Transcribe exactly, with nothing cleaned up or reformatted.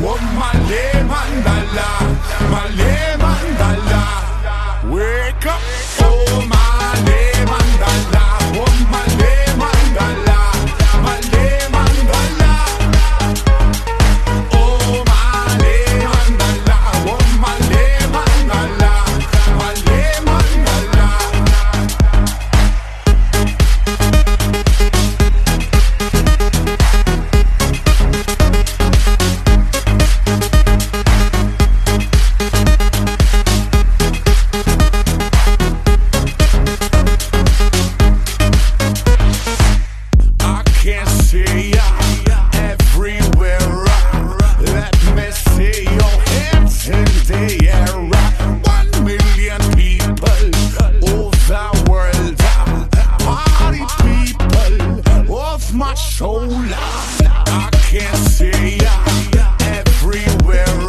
Oh, Malay Mandala, Malay Mandala. Wake up, oh, Malay Mandala, oh, Malay Mandala, Malay Mandala. Oh, Malay Mandala, oh, Malay Mandala, Malay Mandala. See ya everywhere. Let me see your hands in the air. One million people of the world, party people of my soul. I can see ya everywhere.